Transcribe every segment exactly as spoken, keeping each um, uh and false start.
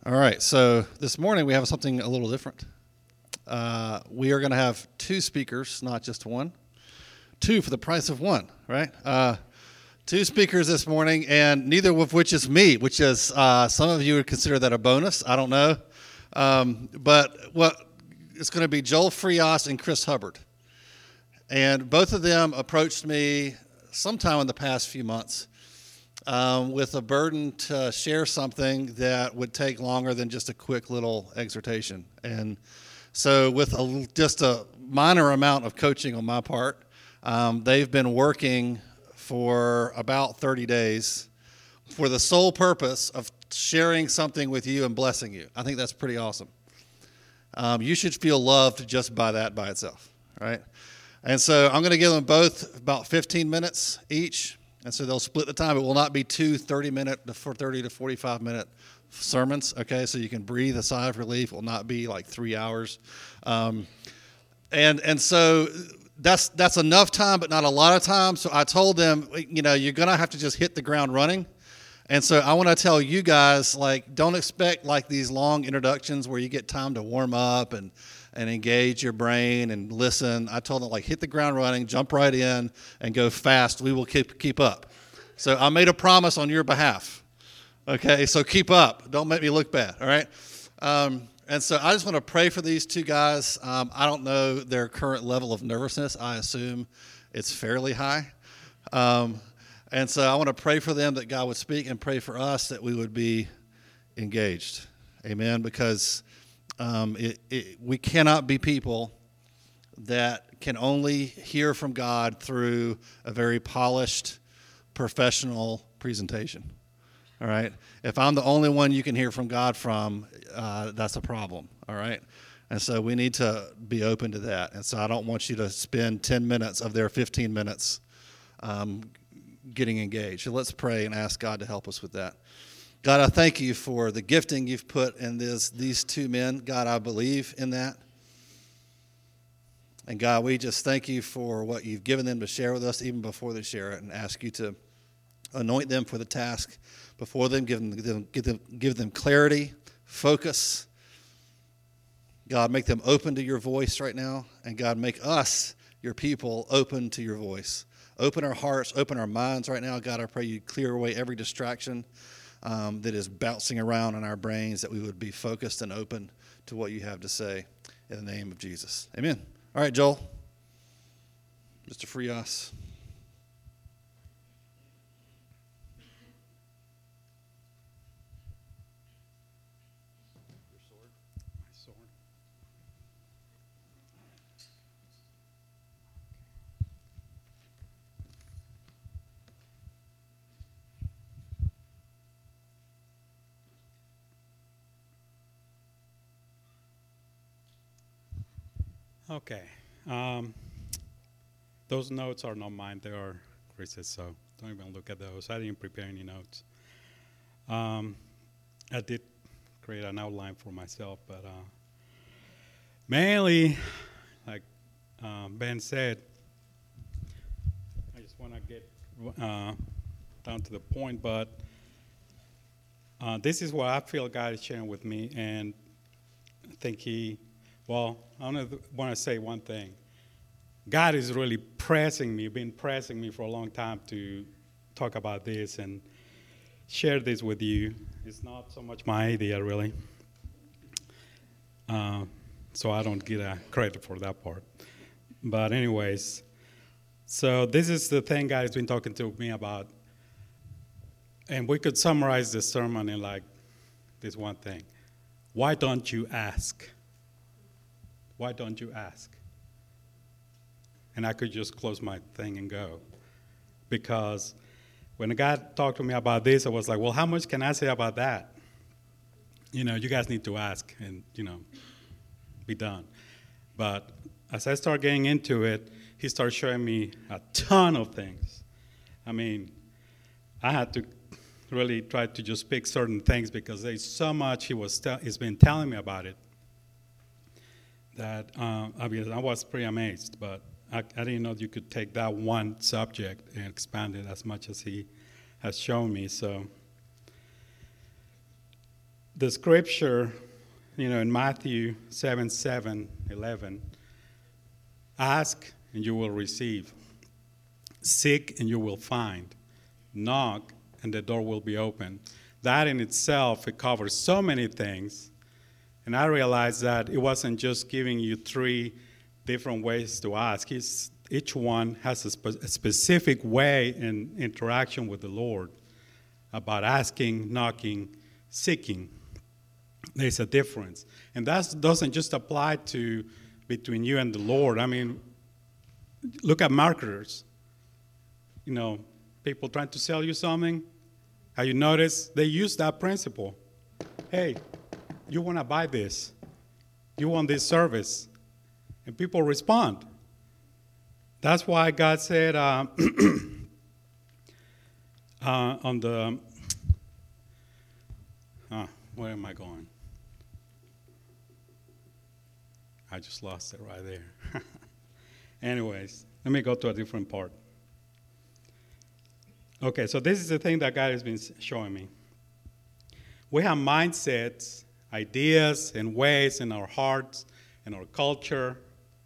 All right, so this morning we have something a little different. Uh, we are going to have two speakers, not just one. Two for the price of one, right? Uh, two speakers this morning, and neither of which is me, which is uh, some of you would consider that a bonus. I don't know. Um, but what it's going to be Joel Frias and Chris Hubbard. And both of them approached me sometime in the past few months um, with a burden to share something that would take longer than just a quick little exhortation. And so with a, just a minor amount of coaching on my part, um, they've been working for about thirty days for the sole purpose of sharing something with you and blessing you. I think that's pretty awesome. Um, you should feel loved just by that by itself, right? And so I'm going to give them both about fifteen minutes each, and so they'll split the time. It will not be two thirty-minute for thirty to forty-five minute sermons, okay? So you can breathe a sigh of relief. It will not be like three hours. Um, and and so that's that's enough time, but not a lot of time. So I told them, you know, you're going to have to just hit the ground running. And so I want to tell you guys, like, don't expect like these long introductions where you get time to warm up and and engage your brain and listen. I told them, like, hit the ground running, jump right in, and go fast. We will keep keep up. So I made a promise on your behalf. Okay, so keep up. Don't make me look bad, all right? Um, and so I just want to pray for these two guys. Um, I don't know their current level of nervousness. I assume it's fairly high. Um, and so I want to pray for them that God would speak, and pray for us that we would be engaged. Amen, because Um, it, it, we cannot be people that can only hear from God through a very polished, professional presentation. All right? If I'm the only one you can hear from God from, uh, that's a problem. All right? And so we need to be open to that. And so I don't want you to spend ten minutes of their fifteen minutes um, getting engaged. So let's pray and ask God to help us with that. God, I thank you for the gifting you've put in this, these two men. God, I believe in that. And God, we just thank you for what you've given them to share with us even before they share it, and ask you to anoint them for the task before them, give them, give them, give them, give them clarity, focus. God, make them open to your voice right now. And God, make us, your people, open to your voice. Open our hearts, open our minds right now. God, I pray you clear away every distraction Um, that is bouncing around in our brains, that we would be focused and open to what you have to say in the name of Jesus. Amen. All right, Joel. Mister Frias. Your sword? My sword. Okay. Um, those notes are not mine. They are Chris's, so don't even look at those. I didn't prepare any notes. Um, I did create an outline for myself, but uh, mainly, like um, Ben said, I just want to get uh, down to the point, but uh, this is what I feel God is sharing with me, and I think he Well, I want to say one thing. God is really pressing me, been pressing me for a long time to talk about this and share this with you. It's not so much my idea, really. Uh, so I don't get a credit for that part. But anyways, so this is the thing God has been talking to me about. And we could summarize this sermon in like this one thing. Why don't you ask? Why don't you ask? And I could just close my thing and go. Because when God talked to me about this, I was like, well, how much can I say about that? You know, you guys need to ask and, you know, be done. But as I start getting into it, he started showing me a ton of things. I mean, I had to really try to just pick certain things because there's so much he was te- he's been telling me about it. That uh, I mean, I was pretty amazed, but I, I didn't know you could take that one subject and expand it as much as he has shown me. So the scripture, you know, in Matthew seven, seven, eleven, ask and you will receive. Seek and you will find. Knock and the door will be open. That in itself, it covers so many things. And I realized that it wasn't just giving you three different ways to ask. It's, each one has a, spe- a specific way in interaction with the Lord about asking, knocking, seeking. There's a difference. And that doesn't just apply to between you and the Lord. I mean, look at marketers. You know, people trying to sell you something. Have you noticed? They use that principle. Hey, you want to buy this. You want this service. And people respond. That's why God said uh, uh, on the, uh, where am I going? I just lost it right there. Anyways, let me go to a different part. Okay, so this is the thing that God has been showing me. We have mindsets, ideas, and ways in our hearts and our culture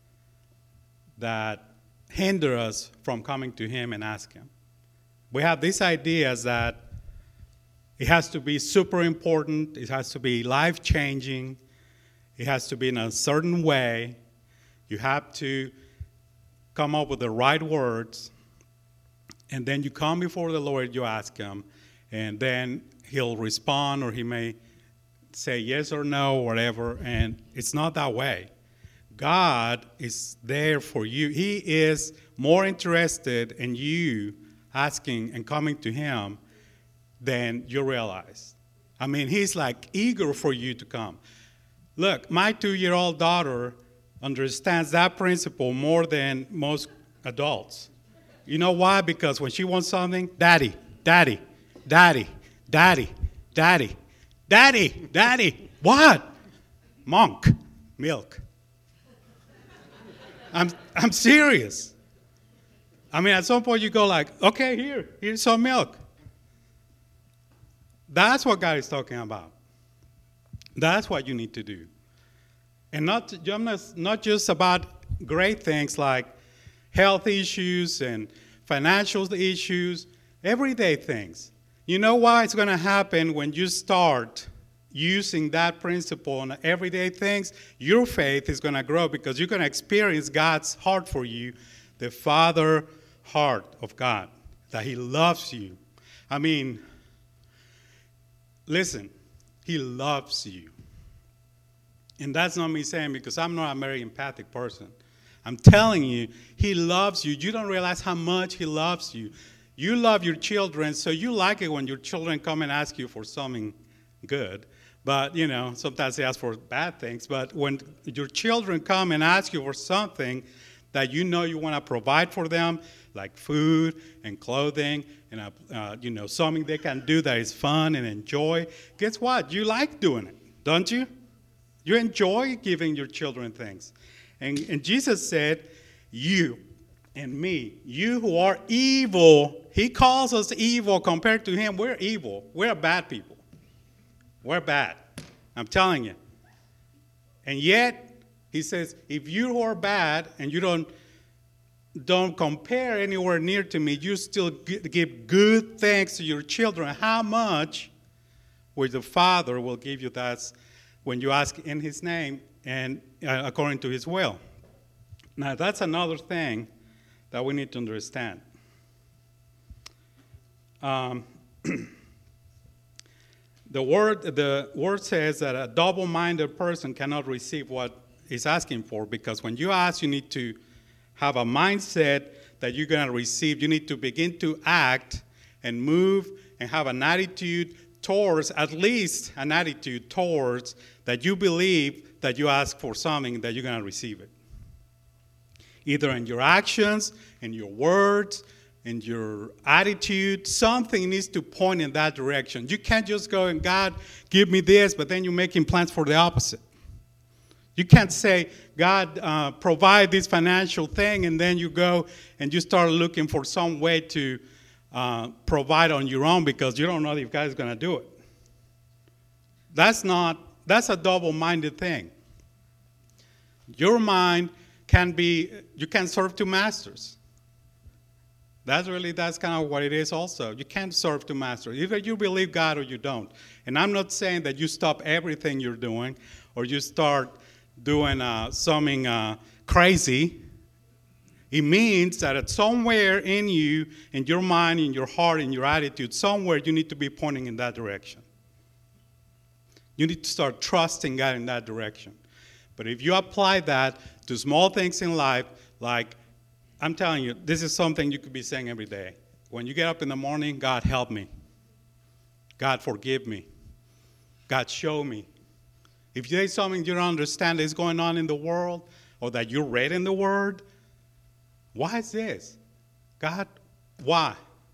that hinder us from coming to Him and ask Him. We have these ideas that it has to be super important, it has to be life-changing, it has to be in a certain way, you have to come up with the right words, and then you come before the Lord, you ask Him, and then He'll respond, or He may say yes or no, or whatever, and it's not that way. God is there for you. He is more interested in you asking and coming to Him than you realize. I mean, He's like eager for you to come. Look, my two-year-old daughter understands that principle more than most adults. You know why? Because when she wants something, daddy, daddy, daddy, daddy, daddy, daddy, daddy, what? Monk, milk. I'm I'm serious. I mean, at some point you go like, okay, here, here's some milk. That's what God is talking about. That's what you need to do. And not, not, not just about great things like health issues and financial issues, everyday things. You know why it's going to happen when you start using that principle on everyday things? Your faith is going to grow because you're going to experience God's heart for you, the Father heart of God, that He loves you. I mean, listen, He loves you. And that's not me saying because I'm not a very empathic person. I'm telling you, He loves you. You don't realize how much He loves you. You love your children, so you like it when your children come and ask you for something good. But, you know, sometimes they ask for bad things. But when your children come and ask you for something that you know you want to provide for them, like food and clothing and, uh, uh, you know, something they can do that is fun and enjoy, guess what? You like doing it, don't you? You enjoy giving your children things. And, and Jesus said, you and me, you who are evil, He calls us evil compared to Him. We're evil. We're bad people. We're bad. I'm telling you. And yet, He says, if you are bad and you don't, don't compare anywhere near to me, you still give good thanks to your children, how much will the Father will give you that when you ask in His name and uh, according to His will? Now, that's another thing that we need to understand. Um, the word the word says that a double-minded person cannot receive what he's asking for, because when you ask, you need to have a mindset that you're going to receive. You need to begin to act and move and have an attitude towards, at least an attitude towards, that you believe that you ask for something, that you're going to receive it. Either in your actions, in your words, in your attitude, something needs to point in that direction. You can't just go and God, give me this, but then you're making plans for the opposite. You can't say, God, uh, provide this financial thing, and then you go and you start looking for some way to uh, provide on your own because you don't know if God is going to do it. That's not, that's a double-minded thing. Your mind can be, you can serve two masters. That's really, that's kind of what it is also. You can't serve two masters. Either you believe God or you don't. And I'm not saying that you stop everything you're doing or you start doing uh, something uh, crazy. It means that at somewhere in you, in your mind, in your heart, in your attitude, somewhere you need to be pointing in that direction. You need to start trusting God in that direction. But if you apply that to small things in life, like, I'm telling you, this is something you could be saying every day. When you get up in the morning, God help me. God forgive me. God show me. If there's something you don't understand is going on in the world, or that you read in the Word, why is this? God, why?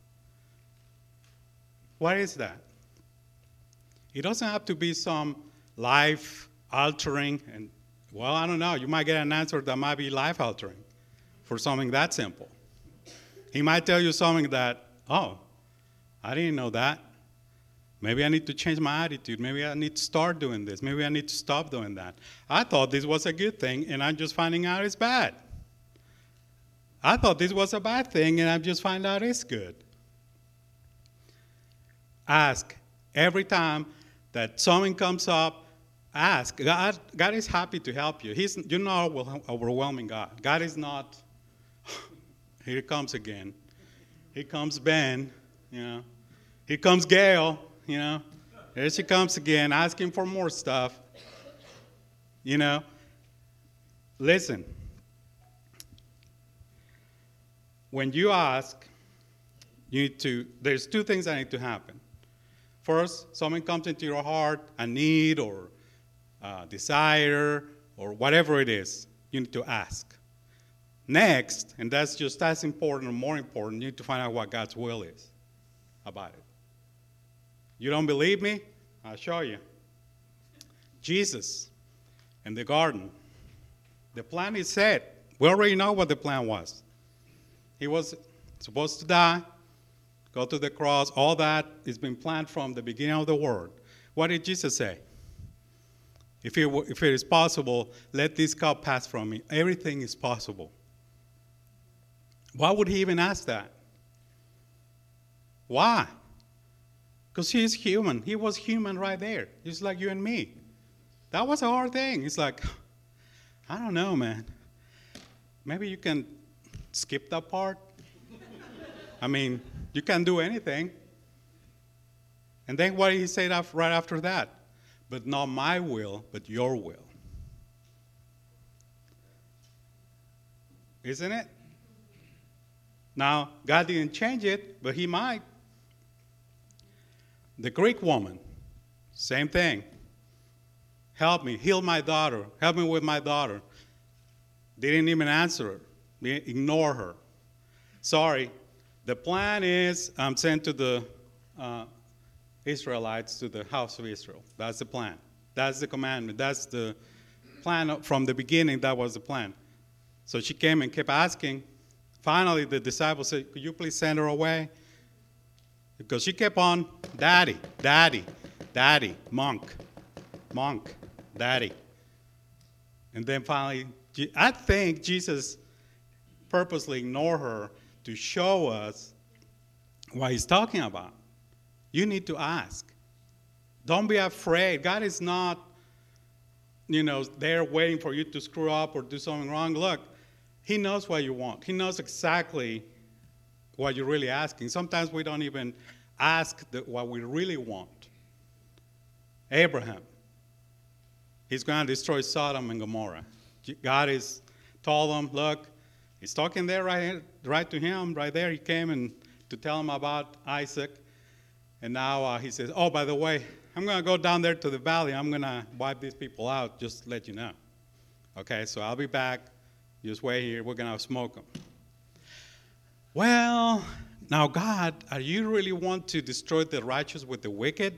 What is that? It doesn't have to be some life-altering, and, well, I don't know. You might get an answer that might be life-altering for something that simple. He might tell you something that, oh, I didn't know that. Maybe I need to change my attitude. Maybe I need to start doing this. Maybe I need to stop doing that. I thought this was a good thing, and I'm just finding out it's bad. I thought this was a bad thing, and I'm just finding out it's good. Ask. Every time that something comes up, ask. God, God is happy to help you. He's, you're not overwhelming God. God is not, here comes again. Here comes Ben, you know. Here comes Gail, you know. There she comes again, asking for more stuff. You know. Listen. When you ask, you need to, there's two things that need to happen. First, something comes into your heart, a need or a desire or whatever it is, you need to ask. Next, and that's just as important or more important, you need to find out what God's will is about it. You don't believe me? I'll show you. Jesus in the garden, the plan is set. We already know what the plan was. He was supposed to die, go to the cross. All that has been planned from the beginning of the world. What did Jesus say? If it, if it is possible, let this cup pass from me. Everything is possible. Why would he even ask that? Why? Because he is human. He was human right there. He's like you and me. That was a hard thing. It's like, I don't know, man. Maybe you can skip that part. I mean, you can't do anything. And then what did he say right after that? But not my will, but your will. Isn't it? Now, God didn't change it, but he might. The Greek woman, same thing. Help me, heal my daughter. Help me with my daughter. They didn't even answer her. They ignore her. Sorry, the plan is I'm sent to the uh, Israelites, to the house of Israel. That's the plan. That's the commandment. That's the plan from the beginning. That was the plan. So she came and kept asking. Finally, the disciples said, could you please send her away? Because she kept on, daddy, daddy, daddy, monk, monk, daddy. And then finally, I think Jesus purposely ignored her to show us what he's talking about. You need to ask. Don't be afraid. God is not, you know, there waiting for you to screw up or do something wrong. Look, he knows what you want. He knows exactly what you're really asking. Sometimes we don't even ask the, what we really want. Abraham, he's going to destroy Sodom and Gomorrah. God is told him, look, he's talking there right, right to him, right there. He came and to tell him about Isaac. And now uh, he says, oh, by the way, I'm going to go down there to the valley. I'm going to wipe these people out, just to let you know. Okay, so I'll be back. Just wait here. We're going to smoke them. Well, now, God, are you really want to destroy the righteous with the wicked?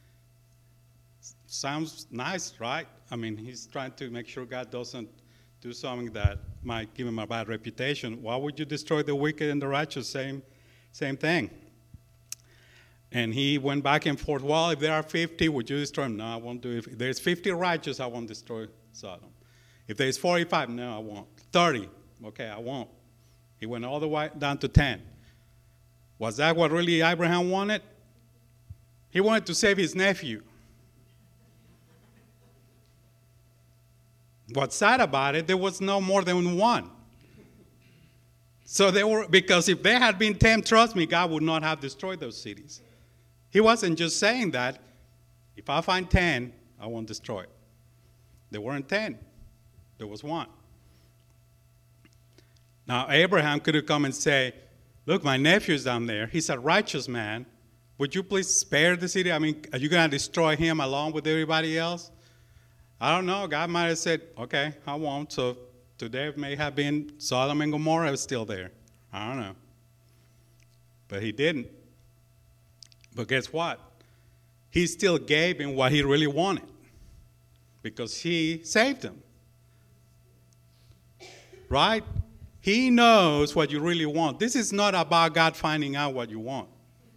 Sounds nice, right? I mean, he's trying to make sure God doesn't do something that might give him a bad reputation. Why would you destroy the wicked and the righteous? Same, same thing. And he went back and forth. Well, if there are fifty, would you destroy them? No, I won't do it. If there's fifty righteous, I won't destroy Sodom. If there's forty-five, no, I won't. thirty, okay, I won't. He went all the way down to ten. Was that what really Abraham wanted? He wanted to save his nephew. What's sad about it, there was no more than one. So they were, because if there had been ten, trust me, God would not have destroyed those cities. He wasn't just saying that, if I find ten, I won't destroy it. There weren't ten. There was one. Now, Abraham could have come and say, look, my nephew's down there. He's a righteous man. Would you please spare the city? I mean, are you going to destroy him along with everybody else? I don't know. God might have said, okay, I won't. So today may have been Sodom and Gomorrah is still there. I don't know. But he didn't. But guess what? He still gave him what he really wanted because he saved him. Right? He knows what you really want. This is not about God finding out what you want.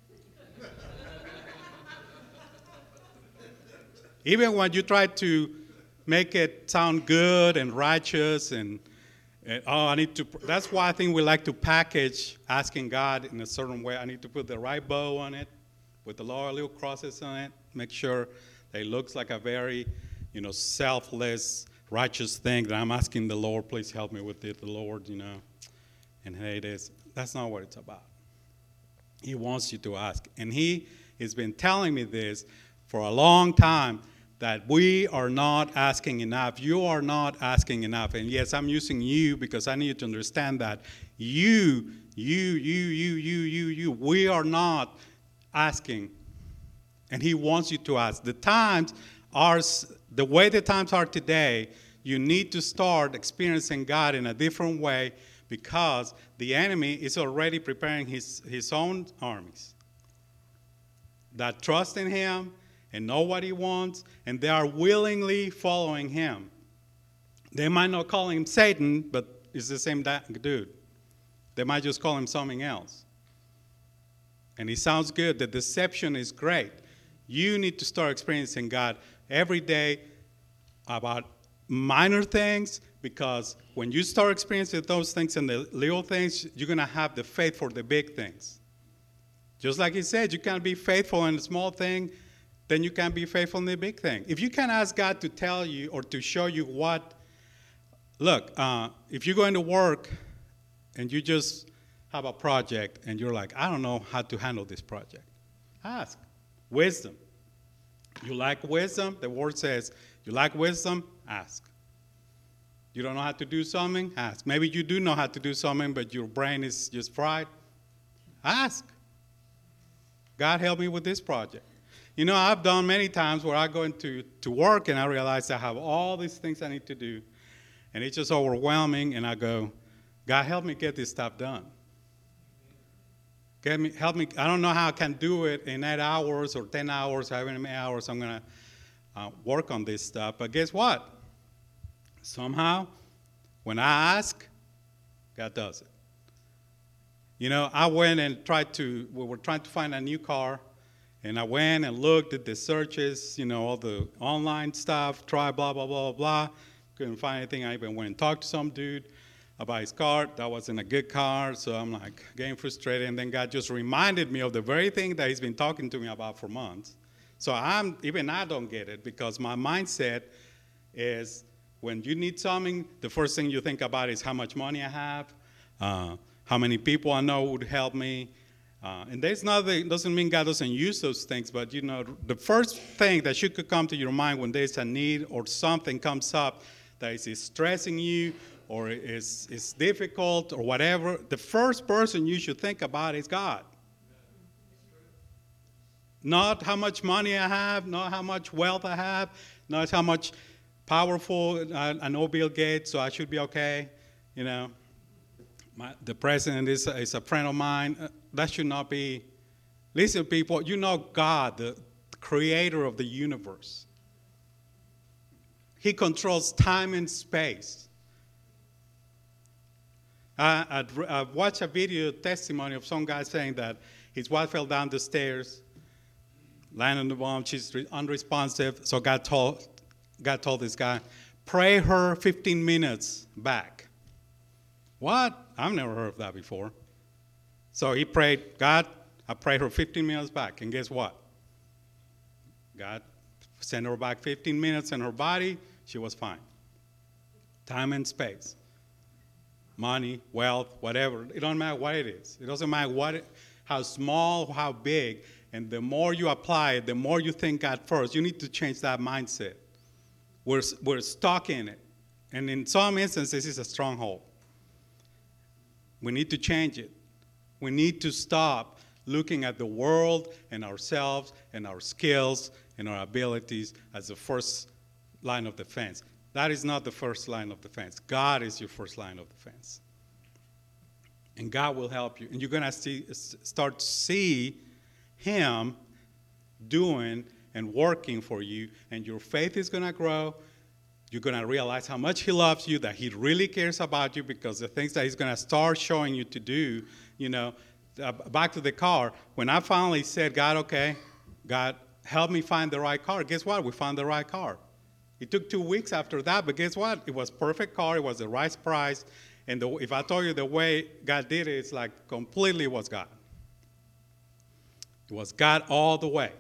Even when you try to make it sound good and righteous and, and oh, I need to, that's why I think we like to package asking God in a certain way. I need to put the right bow on it with the lower little crosses on it, make sure that it looks like a very, you know, selfless, righteous thing that I'm asking the Lord, please help me with it, the Lord, you know. And hey, it is. That's not what it's about. He wants you to ask. And he has been telling me this for a long time, that we are not asking enough. You are not asking enough. And yes, I'm using you because I need you to understand that. You, you, you, you, you, you, you, we are not asking. And he wants you to ask. The times are, the way the times are today, you need to start experiencing God in a different way because the enemy is already preparing his, his own armies that trust in him and know what he wants, and they are willingly following him. They might not call him Satan, but it's the same dude. They might just call him something else. And it sounds good. The deception is great. You need to start experiencing God every day about minor things, because when you start experiencing those things and the little things, you're going to have the faith for the big things. Just like he said, you can't be faithful in the small thing, then you can't be faithful in the big thing. If you can ask God to tell you or to show you what, look, uh, if you're going to work and you just have a project and you're like, I don't know how to handle this project, ask. Wisdom. You lack wisdom, the word says, you lack wisdom, ask. You don't know how to do something, ask. Maybe you do know how to do something, but your brain is just fried, ask. God, help me with this project. You know, I've done many times where I go into to work and I realize I have all these things I need to do, and it's just overwhelming, and I go, God, help me get this stuff done. Get me, help me. I don't know how I can do it in eight hours or ten hours, however many hours I'm going to uh, work on this stuff. But guess what? Somehow, when I ask, God does it. You know, I went and tried to, we were trying to find a new car, and I went and looked at the searches, you know, all the online stuff, try blah, blah, blah, blah. Couldn't find anything. I even went and talked to some dude about his car. That wasn't a good car, so I'm like getting frustrated. And then God just reminded me of the very thing that he's been talking to me about for months. So I'm, even I don't get it, because my mindset is when you need something, the first thing you think about is how much money I have, uh, how many people I know would help me. Uh, and there's nothing, doesn't mean God doesn't use those things, but you know, the first thing that should come to your mind when there's a need or something comes up that is stressing you or is, is difficult or whatever, the first person you should think about is God. Not how much money I have, not how much wealth I have, not how much powerful, I, I know Bill Gates, so I should be okay, you know. My, the president is, is a friend of mine. Uh, that should not be. Listen, people, you know God, the creator of the universe. He controls time and space. I, I'd, I've watched a video testimony of some guy saying that his wife fell down the stairs Lying on the bottom, she's re- unresponsive. So God told, God told this guy, pray her fifteen minutes back. What? I've never heard of that before. So he prayed, God, I prayed her fifteen minutes back. And guess what? God sent her back fifteen minutes in her body. She was fine. Time and space. Money, wealth, whatever. It doesn't matter what it is. It doesn't matter what it, how small, how big. And the more you apply it, the more you think God first. You need to change that mindset. We're, we're stuck in it. And in some instances, it's a stronghold. We need to change it. We need to stop looking at the world and ourselves and our skills and our abilities as the first line of defense. That is not the first line of defense. God is your first line of defense. And God will help you. And you're going to see, start to see Him doing and working for you. And your faith is going to grow. You're going to realize how much He loves you, that He really cares about you, because the things that He's going to start showing you to do, you know, uh, back to the car. When I finally said, God, okay, God, help me find the right car. Guess what? We found the right car. It took two weeks after that, but guess what? It was perfect car. It was the right price. And the, if I told you the way God did it, it's like completely was God. It was God all the way.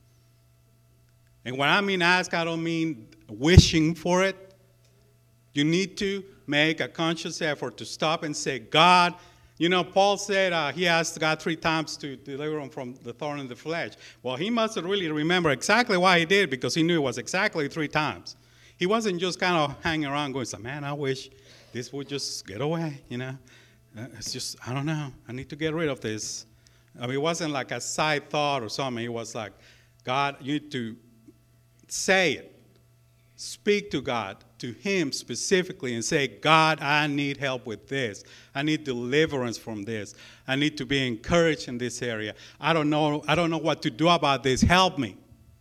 And when I mean ask, I don't mean wishing for it. You need to make a conscious effort to stop and say, God, you know, Paul said uh, he asked God three times to deliver him from the thorn in the flesh. Well, he must have really remembered exactly why he did, because he knew it was exactly three times. He wasn't just kind of hanging around going, man, I wish this would just get away, you know. Uh, it's just, I don't know. I need to get rid of this. I mean, it wasn't like a side thought or something. It was like, God, you need to say it. Speak to God, to Him specifically, and say, God, I need help with this. I need deliverance from this. I need to be encouraged in this area. I don't know, I don't know what to do about this. Help me.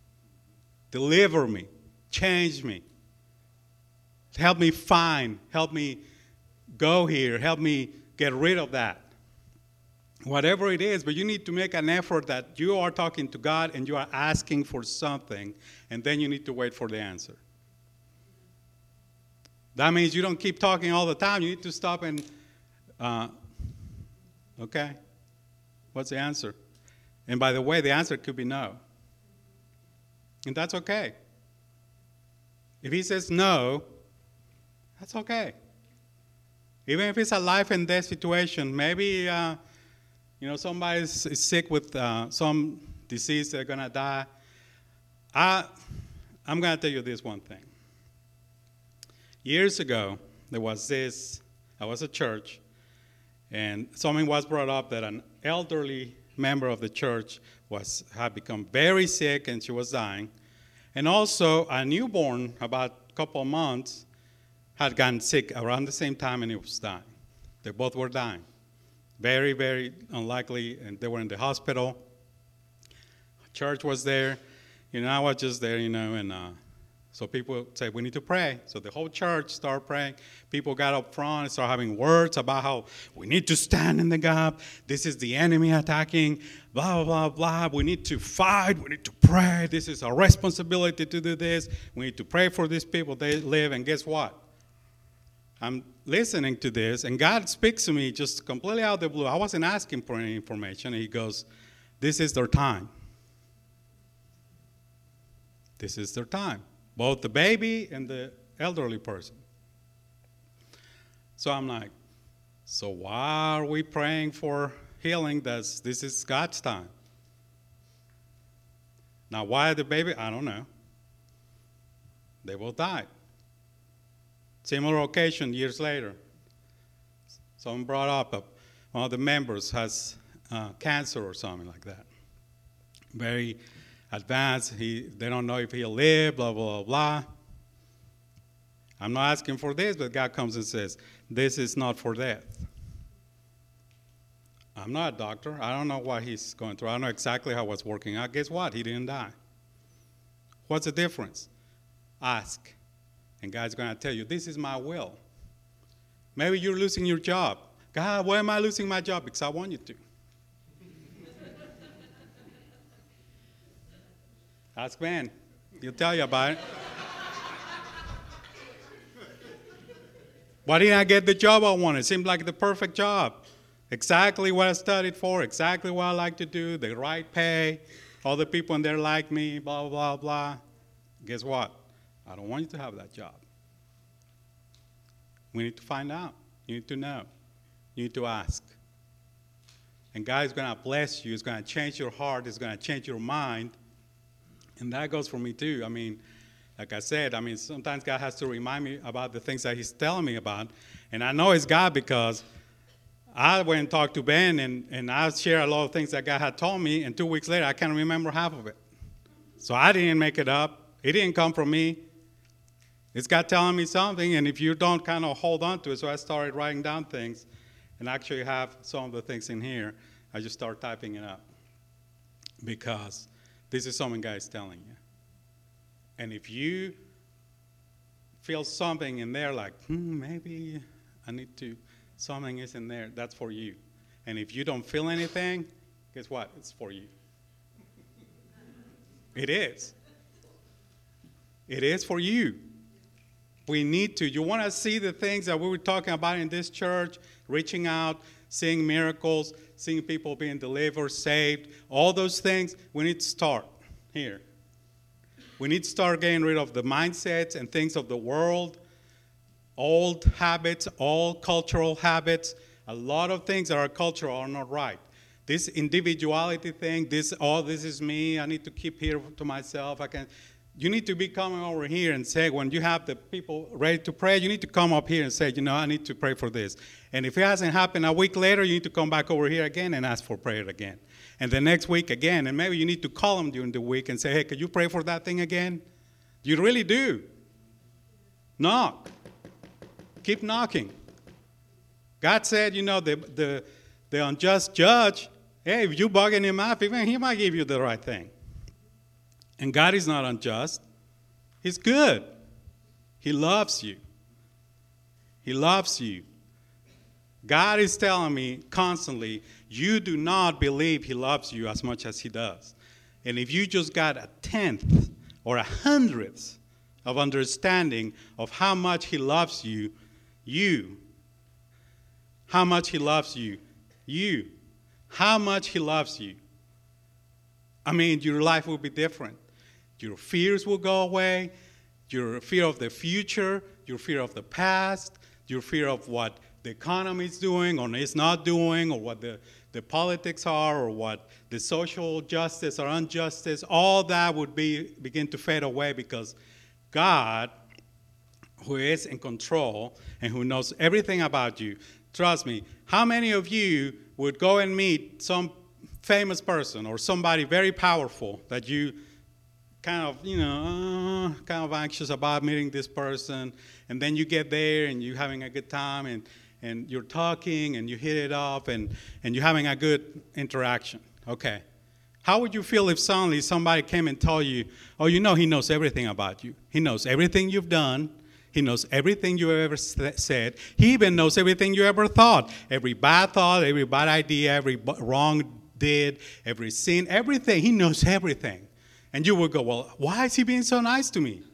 Deliver me. Change me. Help me find. Help me go here. Help me get rid of that. Whatever it is, but you need to make an effort that you are talking to God and you are asking for something, and then you need to wait for the answer. That means you don't keep talking all the time. You need to stop and, uh, okay, what's the answer? And by the way, the answer could be no. And that's okay. If He says no, that's okay. Even if it's a life and death situation, maybe, uh, you know, somebody's is sick with uh, some disease, they're going to die. I, I'm going to tell you this one thing. Years ago, there was this, I was at church, and something was brought up that an elderly member of the church was had become very sick and she was dying. And also a newborn, about a couple of months, had gotten sick around the same time and he was dying. They both were dying. Very, very unlikely, and they were in the hospital. Church was there. You know, I was just there, you know, and uh, so people say, we need to pray. So the whole church started praying. People got up front and started having words about how we need to stand in the gap. This is the enemy attacking, blah, blah, blah. We need to fight. We need to pray. This is our responsibility to do this. We need to pray for these people. They live, and guess what? I'm listening to this, and God speaks to me just completely out of the blue. I wasn't asking for any information. And He goes, this is their time. This is their time. Both the baby and the elderly person. So I'm like, so why are we praying for healing? That's, this is God's time. Now, why the baby? I don't know. They both died. Similar occasion years later. Someone brought up a, one of the members has uh, cancer or something like that. Very advanced. He, they don't know if he'll live, blah, blah, blah. I'm not asking for this, but God comes and says, this is not for death. I'm not a doctor. I don't know what he's going through. I don't know exactly how it's working out. Guess what? He didn't die. What's the difference? Ask. And God's going to tell you, this is my will. Maybe you're losing your job. God, why am I losing my job? Because I want you to. Ask Ben. He'll tell you about it. Why didn't I get the job I wanted? It seemed like the perfect job. Exactly what I studied for, exactly what I like to do, the right pay, all the people in there like me, blah, blah, blah. Guess what? I don't want you to have that job. We need to find out. You need to know. You need to ask. And God is going to bless you. It's going to change your heart. It's going to change your mind. And that goes for me too. I mean, like I said, I mean, sometimes God has to remind me about the things that he's telling me about. And I know it's God because I went and talked to Ben, and, and I shared a lot of things that God had told me, and two weeks later, I can't remember half of it. So I didn't make it up. It didn't come from me. It's God telling me something, and if you don't kind of hold on to it, so I started writing down things, and actually have some of the things in here. I just started typing it up because this is something God is telling you. And if you feel something in there like, hmm, maybe I need to, something is in there, that's for you. And if you don't feel anything, guess what? It's for you. It is. It is for you. We need to. You want to see the things that we were talking about in this church, reaching out, seeing miracles, seeing people being delivered, saved, all those things, we need to start here. We need to start getting rid of the mindsets and things of the world, old habits, all cultural habits. A lot of things that are cultural are not right. This individuality thing, this, oh, this is me, I need to keep here to myself. I can. You need to be coming over here and say, when you have the people ready to pray, you need to come up here and say, you know, I need to pray for this. And if it hasn't happened a week later, you need to come back over here again and ask for prayer again. And the next week again, and maybe you need to call them during the week and say, hey, could you pray for that thing again? You really do. Knock. Keep knocking. God said, you know, the, the, the unjust judge, hey, if you bugging him up, even he might give you the right thing. And God is not unjust. He's good. He loves you. He loves you. God is telling me constantly, you do not believe he loves you as much as he does. And if you just got a tenth or a hundredth of understanding of how much he loves you, you, how much he loves you, you, how much he loves you, I mean, your life will be different. Your fears will go away. Your fear of the future, your fear of the past, your fear of what the economy is doing or is not doing, or what the, the politics are, or what the social justice or injustice, all that would be begin to fade away because God, who is in control and who knows everything about you, trust me, how many of you would go and meet some famous person or somebody very powerful that you kind of, you know, uh, kind of anxious about meeting this person, and then you get there and you're having a good time and, and you're talking and you hit it off and, and you're having a good interaction. Okay. How would you feel if suddenly somebody came and told you, oh, you know, he knows everything about you. He knows everything you've done. He knows everything you ever said. He even knows everything you ever thought. Every bad thought, every bad idea, every wrong did, every sin, everything. He knows everything. And you would go, well, why is he being so nice to me?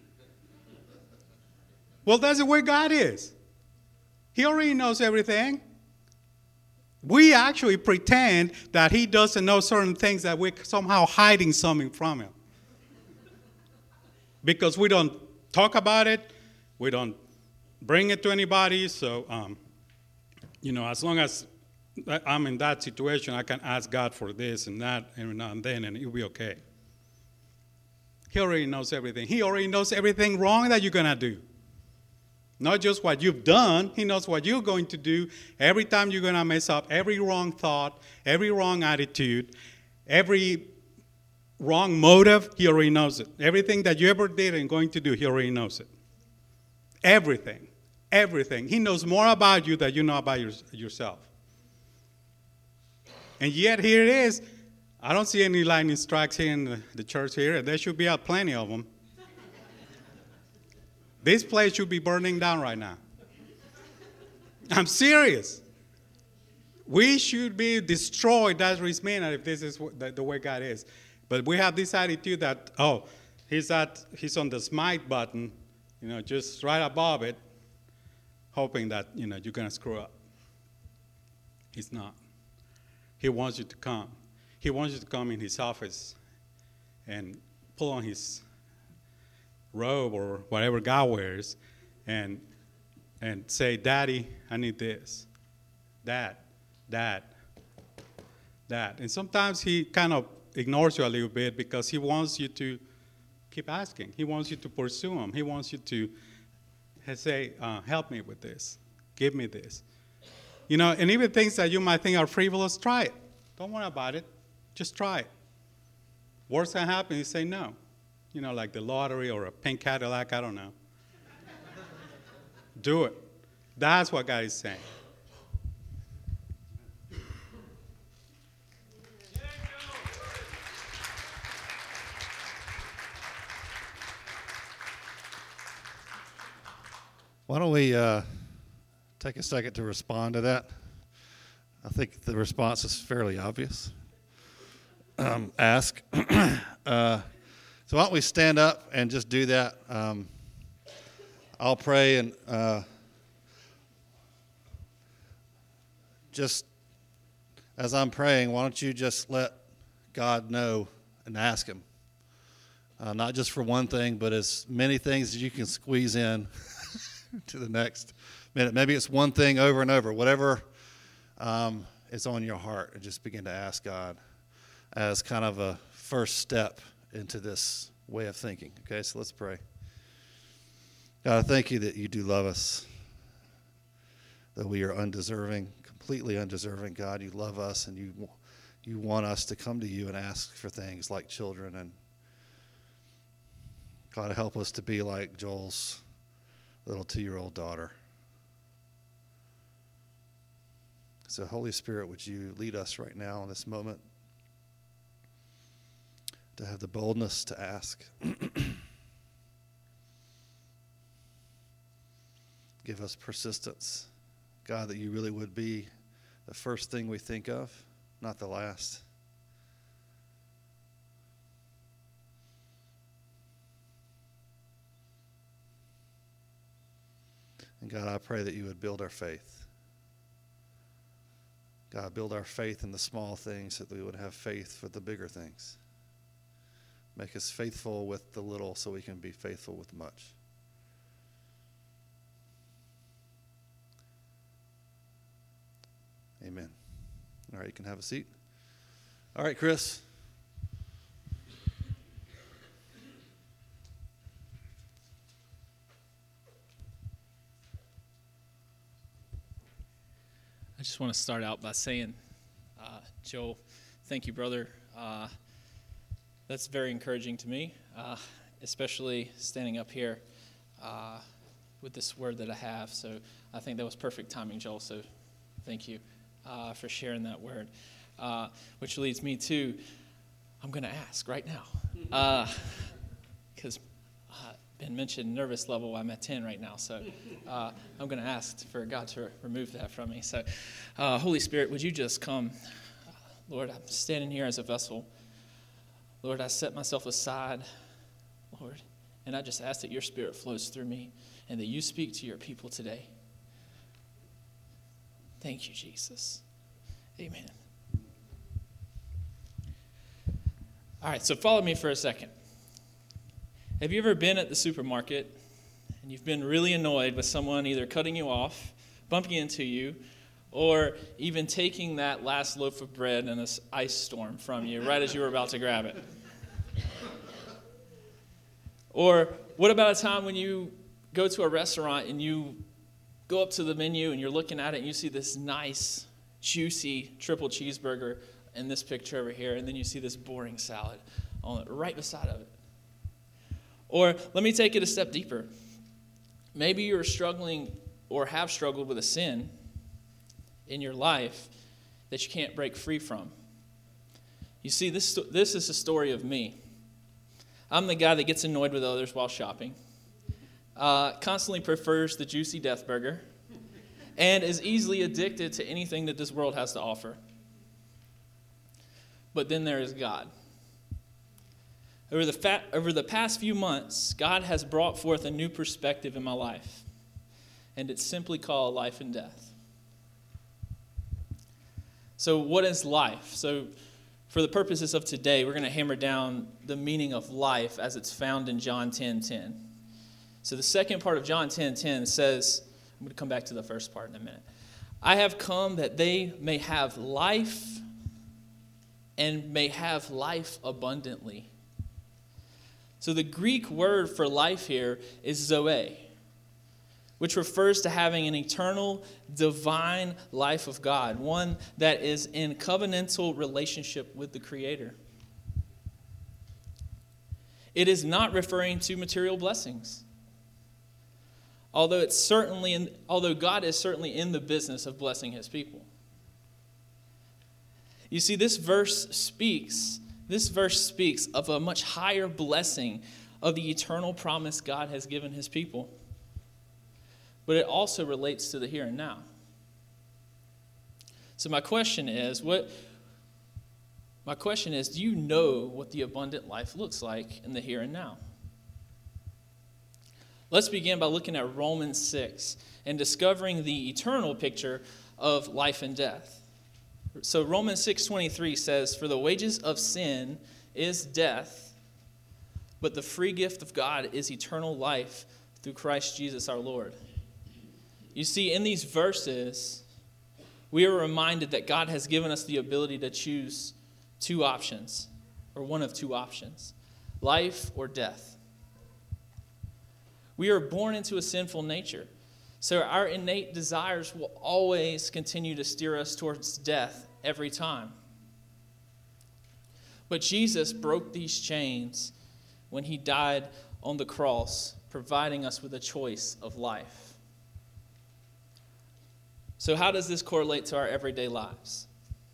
Well, that's the way God is. He already knows everything. We actually pretend that he doesn't know certain things, that we're somehow hiding something from him. Because we don't talk about it. We don't bring it to anybody. So, um, you know, as long as I'm in that situation, I can ask God for this and that every now and then, and it'll be okay. He already knows everything. He already knows everything wrong that you're going to do. Not just what you've done. He knows what you're going to do every time you're going to mess up, every wrong thought, every wrong attitude, every wrong motive. He already knows it. Everything that you ever did and going to do, he already knows it. Everything. Everything. He knows more about you than you know about your, yourself. And yet here it is. I don't see any lightning strikes here in the, the church here. There should be out plenty of them. This place should be burning down right now. I'm serious. We should be destroyed as Rismena if this is what, the, the way God is. But we have this attitude that, oh, he's at he's on the smite button, you know, just right above it, hoping that, you know, you're going to screw up. He's not. He wants you to come. He wants you to come in his office and pull on his robe or whatever God wears and and say, Daddy, I need this. Dad, Dad, Dad. And sometimes he kind of ignores you a little bit because he wants you to keep asking. He wants you to pursue him. He wants you to say, uh, help me with this. Give me this. You know, and even things that you might think are frivolous, try it. Don't worry about it. Just try it. Worst can happen, you say no. You know, like the lottery or a pink Cadillac, I don't know. Do it. That's what God is saying. Why don't we uh, take a second to respond to that? I think the response is fairly obvious. Um, ask. uh, so why don't we stand up and just do that? Um, I'll pray, and uh, just as I'm praying, why don't you just let God know and ask him? Uh, not just for one thing, but as many things as you can squeeze in to the next minute. Maybe it's one thing over and over. Whatever um, is on your heart, and just begin to ask God as kind of a first step into this way of thinking. Okay, so let's pray. God, I thank you that you do love us, that we are undeserving, completely undeserving. God, you love us, and you you want us to come to you and ask for things like children. And God, help us to be like Joel's little two-year-old daughter. So, Holy Spirit, would you lead us right now in this moment to have the boldness to ask. Give us persistence. God, that you really would be the first thing we think of, not the last. And God, I pray that you would build our faith. God, build our faith in the small things so that we would have faith for the bigger things. Make us faithful with the little so we can be faithful with much. Amen. All right, you can have a seat. All right, Chris. I just want to start out by saying, uh, Joel, thank you, brother. Uh, that's very encouraging to me, uh, especially standing up here uh, with this word that I have. So I think that was perfect timing, Joel, so thank you uh, for sharing that word, uh, which leads me to, I'm going to ask right now, because uh, Ben mentioned nervous level, I'm at ten right now, so uh, I'm going to ask for God to remove that from me. So, uh, Holy Spirit, would you just come? Lord, I'm standing here as a vessel. Lord, I set myself aside, Lord, and I just ask that your Spirit flows through me and that you speak to your people today. Thank you, Jesus. Amen. All right, so follow me for a second. Have you ever been at the supermarket and you've been really annoyed with someone either cutting you off, bumping into you, or even taking that last loaf of bread in this ice storm from you right as you were about to grab it? Or what about a time when you go to a restaurant and you go up to the menu and you're looking at it and you see this nice, juicy triple cheeseburger in this picture over here, and then you see this boring salad on it, right beside of it? Or let me take it a step deeper. Maybe you're struggling or have struggled with a sin in your life that you can't break free from. You see, this, this is a story of me. I'm the guy that gets annoyed with others while shopping, uh, constantly prefers the juicy death burger, and is easily addicted to anything that this world has to offer. But then there is God. Over the, fa- over the past few months, God has brought forth a new perspective in my life, and it's simply called life and death. So what is life? So for the purposes of today, we're going to hammer down the meaning of life as it's found in John ten ten. So the second part of John ten ten says, I'm going to come back to the first part in a minute. I have come that they may have life and may have life abundantly. So the Greek word for life here is zoe, which refers to having an eternal, divine life of God, one that is in covenantal relationship with the Creator. It is not referring to material blessings. Although it's certainly in, although God is certainly in the business of blessing his people. You see, this verse speaks, this verse speaks of a much higher blessing of the eternal promise God has given his people. But it also relates to the here and now. So my question is, what my question is, do you know what the abundant life looks like in the here and now? Let's begin by looking at Romans six and discovering the eternal picture of life and death. So Romans six twenty-three says, "For the wages of sin is death, but the free gift of God is eternal life through Christ Jesus our Lord." You see, in these verses, we are reminded that God has given us the ability to choose two options, or one of two options, life or death. We are born into a sinful nature, so our innate desires will always continue to steer us towards death every time. But Jesus broke these chains when he died on the cross, providing us with a choice of life. So how does this correlate to our everyday lives?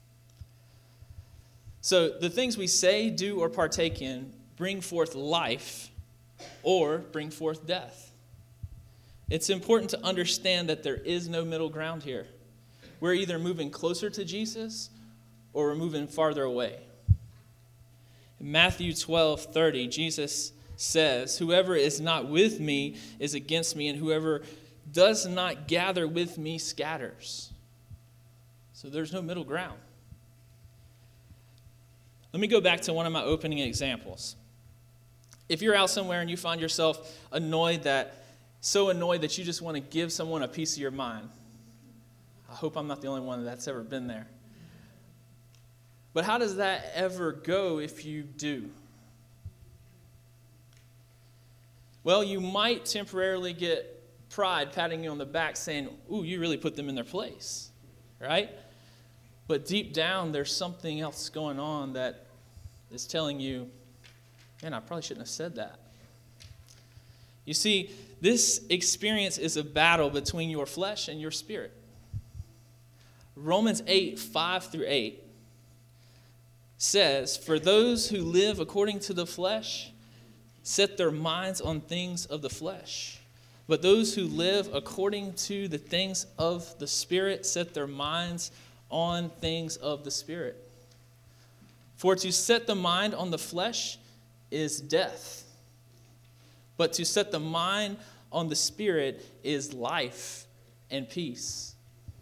So the things we say, do, or partake in bring forth life or bring forth death. It's important to understand that there is no middle ground here. We're either moving closer to Jesus or we're moving farther away. In Matthew twelve thirty, Jesus says, "Whoever is not with me is against me, and whoever does not gather with me scatters." So there's no middle ground. Let me go back to one of my opening examples. If you're out somewhere and you find yourself annoyed that, so annoyed that you just want to give someone a piece of your mind. I hope I'm not the only one that's ever been there. But how does that ever go if you do? Well, you might temporarily get pride patting you on the back saying, "Ooh, you really put them in their place," right? But deep down, there's something else going on that is telling you, man, I probably shouldn't have said that. You see, this experience is a battle between your flesh and your spirit. Romans eight, five through eight says, "For those who live according to the flesh set their minds on things of the flesh. But those who live according to the things of the Spirit set their minds on things of the Spirit. For to set the mind on the flesh is death, but to set the mind on the Spirit is life and peace."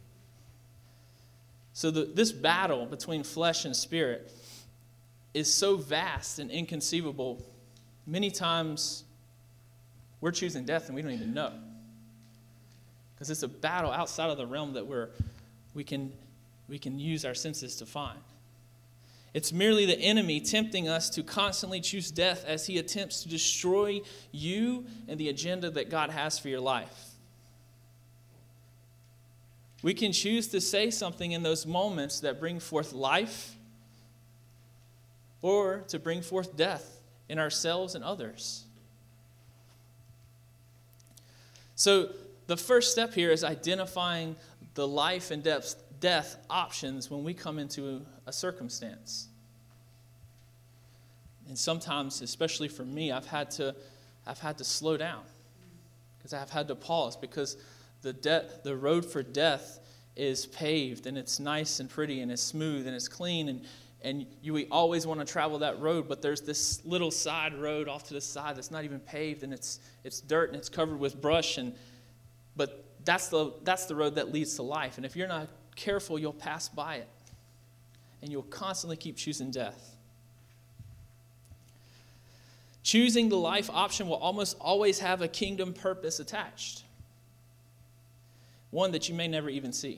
So the, this battle between flesh and spirit is so vast and inconceivable. Many times we're choosing death and we don't even know, because it's a battle outside of the realm that we're we can we can use our senses to find. It's merely the enemy tempting us to constantly choose death as he attempts to destroy you and the agenda that God has for your life. We can choose to say something in those moments that bring forth life or to bring forth death in ourselves and others. So the first step here is identifying the life and death, death options when we come into a circumstance. And sometimes, especially for me, I've had to, I've had to slow down because I've had to pause because the de- the road for death is paved and it's nice and pretty and it's smooth and it's clean and and you we always want to travel that road, but there's this little side road off to the side that's not even paved, and it's it's dirt and it's covered with brush, and but that's the that's the road that leads to life. And if you're not careful, you'll pass by it, and you'll constantly keep choosing death. Choosing the life option will almost always have a kingdom purpose attached, one that you may never even see.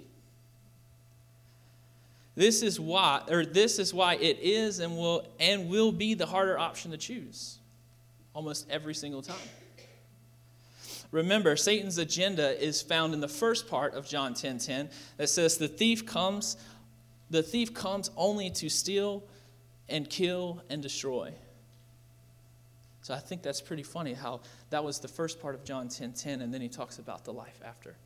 This is why, or this is why it is and will and will be the harder option to choose almost every single time. Remember, Satan's agenda is found in the first part of John ten ten that says the thief comes, the thief comes only to steal and kill and destroy. So I think that's pretty funny how that was the first part of John ten ten, and then he talks about the life after.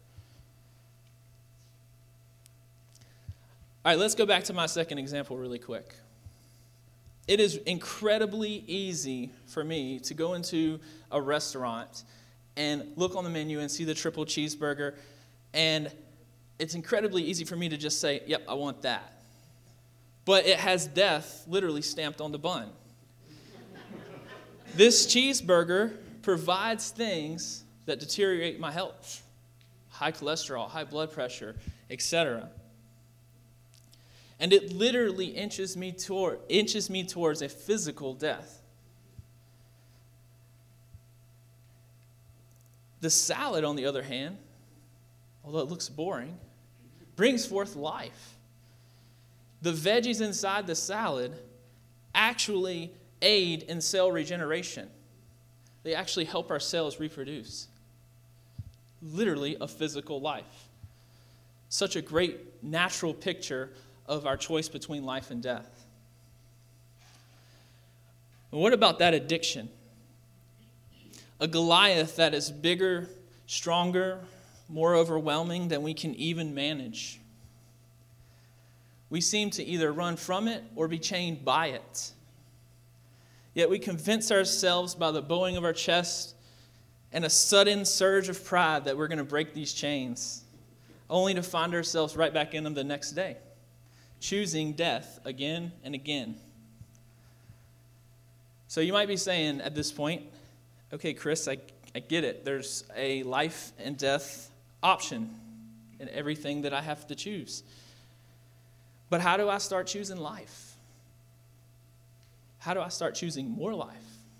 All right, let's go back to my second example really quick. It is incredibly easy for me to go into a restaurant and look on the menu and see the triple cheeseburger, and it's incredibly easy for me to just say, yep, I want that. But it has death literally stamped on the bun. This cheeseburger provides things that deteriorate my health. High cholesterol, high blood pressure, et cetera. And it literally inches me toward, inches me towards a physical death. The salad, on the other hand, although it looks boring, brings forth life. The veggies inside the salad actually aid in cell regeneration. They actually help our cells reproduce. Literally a physical life. Such a great natural picture of our choice between life and death. And what about that addiction? A Goliath that is bigger, stronger, more overwhelming than we can even manage. We seem to either run from it or be chained by it. Yet we convince ourselves by the bowing of our chest and a sudden surge of pride that we're going to break these chains, only to find ourselves right back in them the next day, choosing death again and again. So you might be saying at this point, okay, Chris, I, I get it. There's a life and death option in everything that I have to choose. But how do I start choosing life? How do I start choosing more life?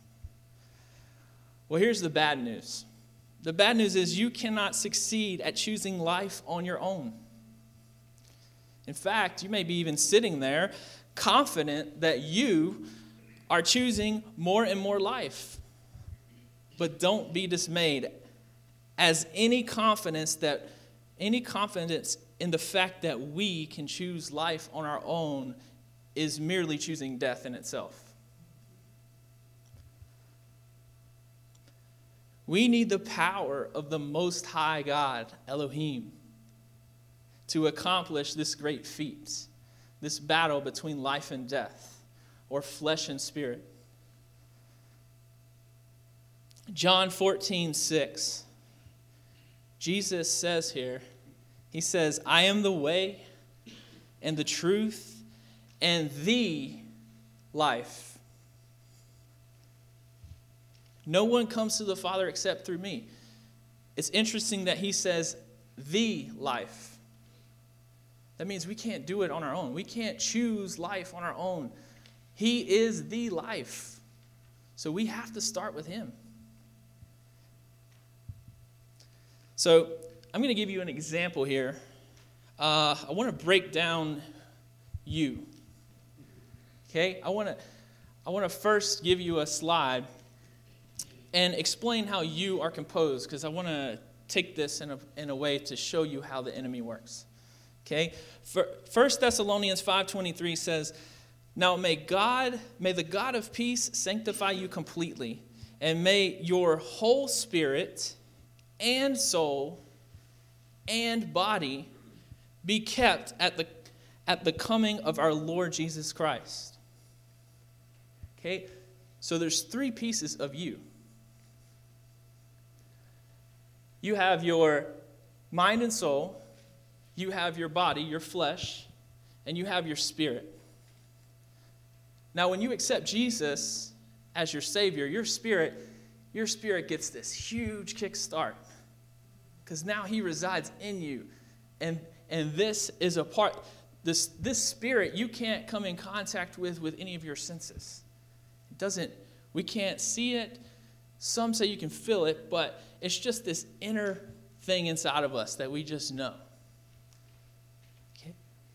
Well, here's the bad news. The bad news is you cannot succeed at choosing life on your own. In fact, you may be even sitting there confident that you are choosing more and more life. But don't be dismayed, as any confidence that any confidence in the fact that we can choose life on our own is merely choosing death in itself. We need the power of the Most High God, Elohim, to accomplish this great feat, this battle between life and death, or flesh and spirit. John fourteen six, Jesus says here, he says, I am the way and the truth and the life. No one comes to the Father except through me. It's interesting that he says the life. That means we can't do it on our own. We can't choose life on our own. He is the life. So we have to start with him. So I'm going to give you an example here. Uh, I want to break down you. Okay? I want to I want to first give you a slide and explain how you are composed, because I want to take this in a, in a way to show you how the enemy works. Okay? First Thessalonians five twenty-three says, now may God, may the God of peace sanctify you completely, and may your whole spirit and soul and body be kept at the, at the coming of our Lord Jesus Christ. Okay? So there's three pieces of you. You have your mind and soul, you have your body, your flesh, and you have your spirit. Now, when you accept Jesus as your Savior, your spirit, your spirit gets this huge kickstart because now he resides in you. And, and this is a part, this, this spirit you can't come in contact with with any of your senses. It doesn't, we can't see it. Some say you can feel it, but it's just this inner thing inside of us that we just know. Okay?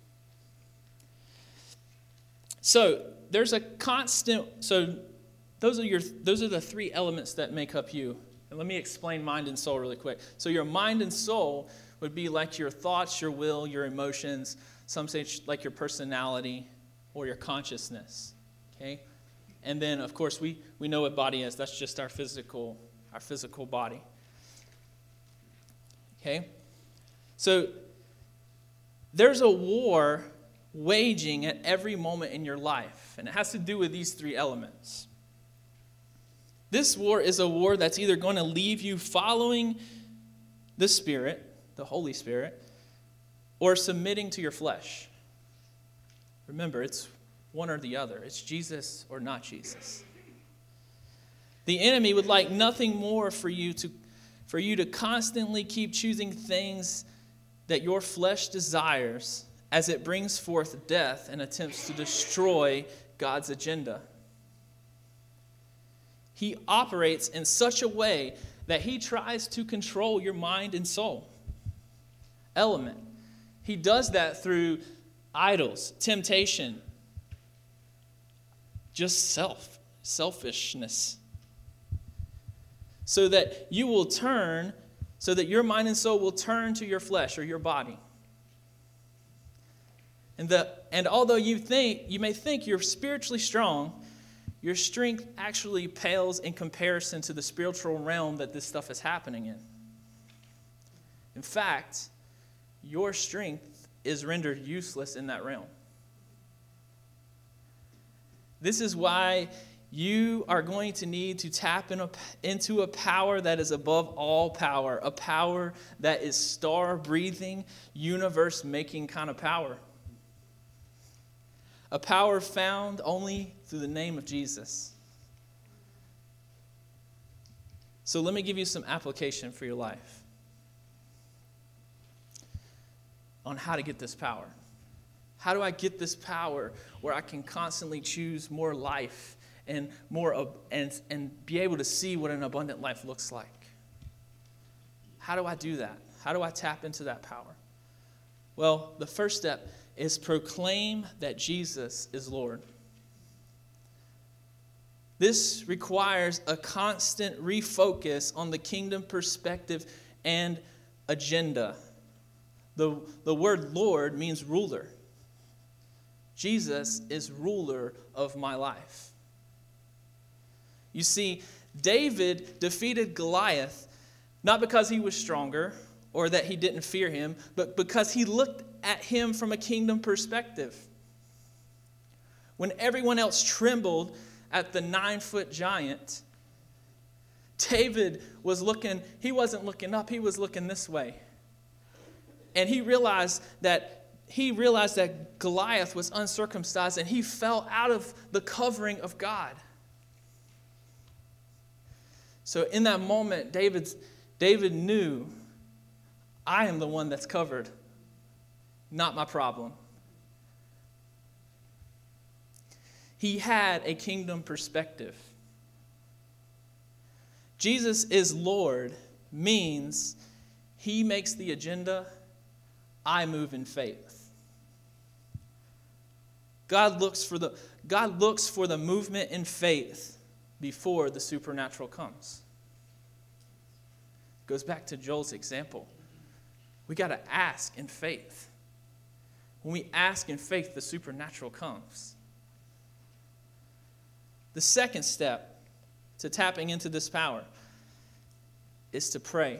So there's a constant, so those are your those are the three elements that make up you. And let me explain mind and soul really quick. So your mind and soul would be like your thoughts, your will, your emotions, some say like your personality or your consciousness. Okay? And then of course we, we know what body is. That's just our physical, our physical body. Okay? So there's a war waging at every moment in your life, and it has to do with these three elements. This war is a war that's either going to leave you following the Spirit, the Holy Spirit, or submitting to your flesh. Remember, it's one or the other. It's Jesus or not Jesus. The enemy would like nothing more for you to, for you to constantly keep choosing things that your flesh desires as it brings forth death and attempts to destroy God's agenda. He operates in such a way that he tries to control your mind and soul element. He does that through idols, temptation, just self, selfishness. So that you will turn, so that your mind and soul will turn to your flesh or your body. And the and although you think you may think you're spiritually strong, your strength actually pales in comparison to the spiritual realm that this stuff is happening in. In fact, your strength is rendered useless in that realm. This is why you are going to need to tap in a, into a power that is above all power, a power that is star-breathing, universe-making kind of power. A power found only through the name of Jesus. So let me give you some application for your life on how to get this power. How do I get this power where I can constantly choose more life and more and, and be able to see what an abundant life looks like? How do I do that? How do I tap into that power? Well, the first step is proclaim that Jesus is Lord. This requires a constant refocus on the kingdom perspective and agenda. The, the word Lord means ruler. Jesus is ruler of my life. You see, David defeated Goliath not because he was stronger or that he didn't fear him, but because he looked at him from a kingdom perspective. When everyone else trembled at the nine-foot giant, David was looking, he wasn't looking up, he was looking this way. And he realized that he realized that Goliath was uncircumcised and he fell out of the covering of God. So in that moment, David's, David knew, I am the one that's covered, not my problem. He had a kingdom perspective. Jesus is Lord means he makes the agenda, I move in faith. God looks for the, God looks for the movement in faith before the supernatural comes. It goes back to Joel's example. We got to ask in faith. When we ask in faith, the supernatural comes. The second step to tapping into this power is to pray.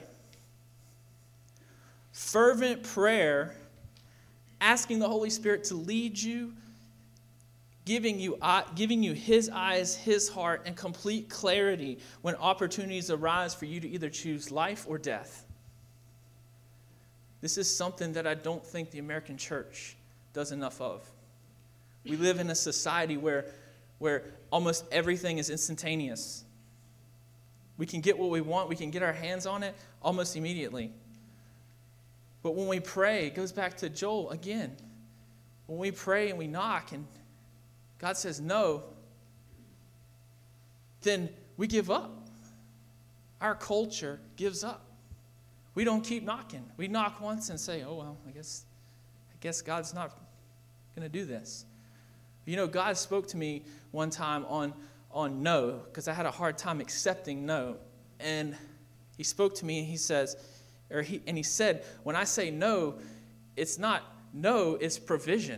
Fervent prayer, asking the Holy Spirit to lead you, giving you, giving you His eyes, His heart, and complete clarity when opportunities arise for you to either choose life or death. This is something that I don't think the American church does enough of. We live in a society where, where almost everything is instantaneous. We can get what we want, we can get our hands on it almost immediately. But when we pray, it goes back to Joel again. When we pray and we knock and God says no, then we give up. Our culture gives up. We don't keep knocking. We knock once and say, oh, well, I guess, I guess God's not going to do this. You know, God spoke to me one time on, on no, because I had a hard time accepting no. And he spoke to me and he says, or he and he said, when I say no, it's not no, it's provision.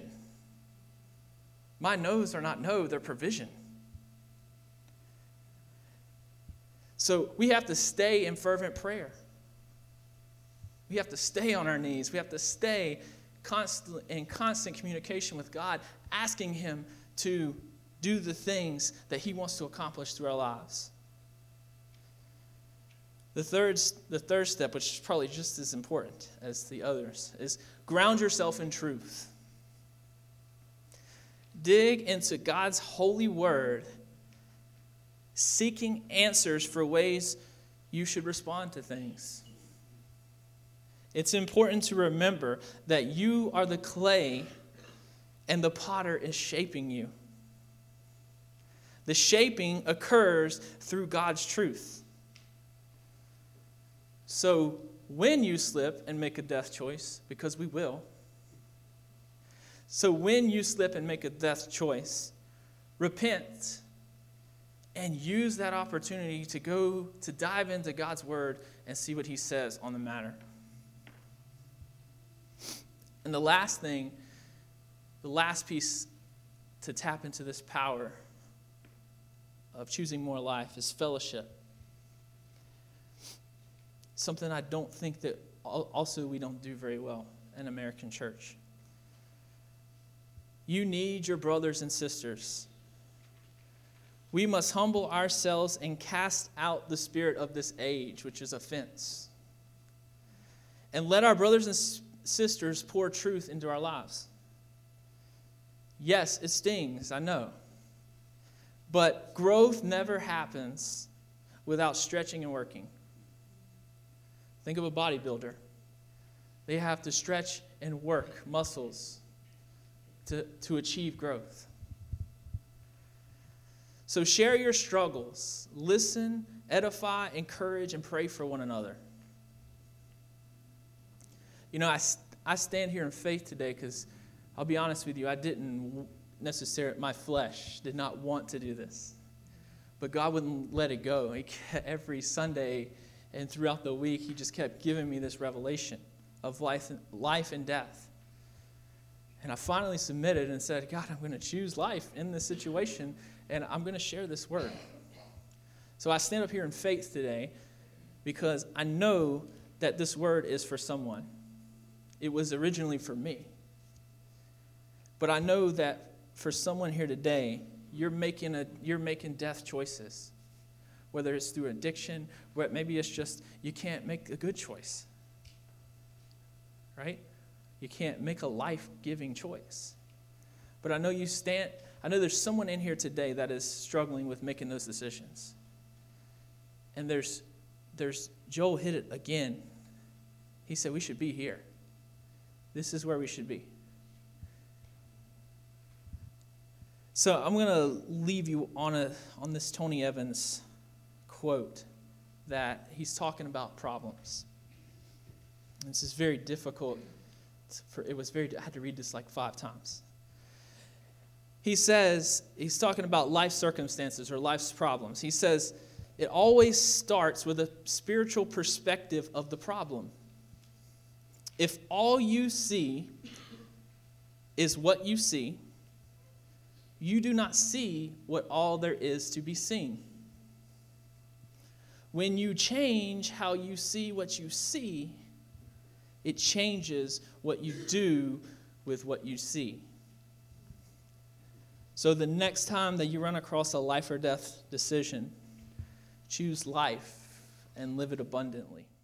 My no's are not no, they're provision. So we have to stay in fervent prayer. We have to stay on our knees. We have to stay constant, in constant communication with God, asking him to do the things that he wants to accomplish through our lives. The third, the third step, which is probably just as important as the others, is ground yourself in truth. Dig into God's holy word, seeking answers for ways you should respond to things. It's important to remember that you are the clay and the potter is shaping you. The shaping occurs through God's truth. So when you slip and make a death choice, because we will, so when you slip and make a death choice, repent and use that opportunity to go to dive into God's word and see what he says on the matter. And the last thing, the last piece to tap into this power of choosing more life is fellowship. Something I don't think that also we don't do very well in American church. You need your brothers and sisters. We must humble ourselves and cast out the spirit of this age, which is offense. And let our brothers and sisters pour truth into our lives. Yes, it stings, I know. But growth never happens without stretching and working. Think of a bodybuilder. They have to stretch and work muscles to, to achieve growth. So share your struggles. Listen, edify, encourage, and pray for one another. You know, I, I stand here in faith today because I'll be honest with you, I didn't necessarily, my flesh did not want to do this. But God wouldn't let it go. He kept, every Sunday and throughout the week, he just kept giving me this revelation of life, life and death. And I finally submitted and said, God, I'm going to choose life in this situation, and I'm going to share this word. So I stand up here in faith today because I know that this word is for someone. It was originally for me. But I know that for someone here today, you're making a you're making death choices. Whether it's through addiction, where maybe it's just you can't make a good choice. Right? You can't make a life-giving choice. But I know you stand I know there's someone in here today that is struggling with making those decisions. And there's there's Joel hit it again. He said we should be here. This is where we should be. So I'm going to leave you on a on this Tony Evans quote that he's talking about problems. This is very difficult. For, it was very. I had to read this like five times. He says he's talking about life circumstances or life's problems. He says it always starts with a spiritual perspective of the problem. If all you see is what you see, you do not see what all there is to be seen. When you change how you see what you see, it changes what you do with what you see. So the next time that you run across a life or death decision, choose life and live it abundantly.